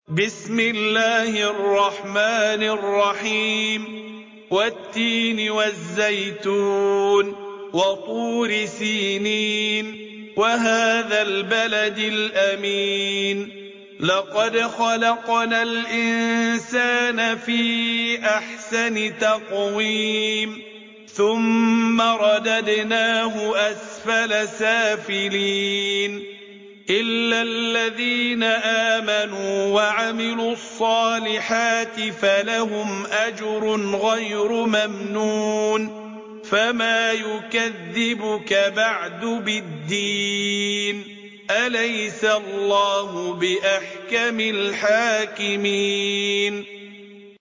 بسم الله الرحمن الرحيم والتين والزيتون وطور سينين وهذا البلد الأمين لقد خلقنا الإنسان في أحسن تقويم ثم رددناه أسفل سافلين إلا الذين آمنوا وعملوا الصالحات فلهم أجر غير ممنون فما يكذبك بعد بالدين أليس الله بأحكم الحاكمين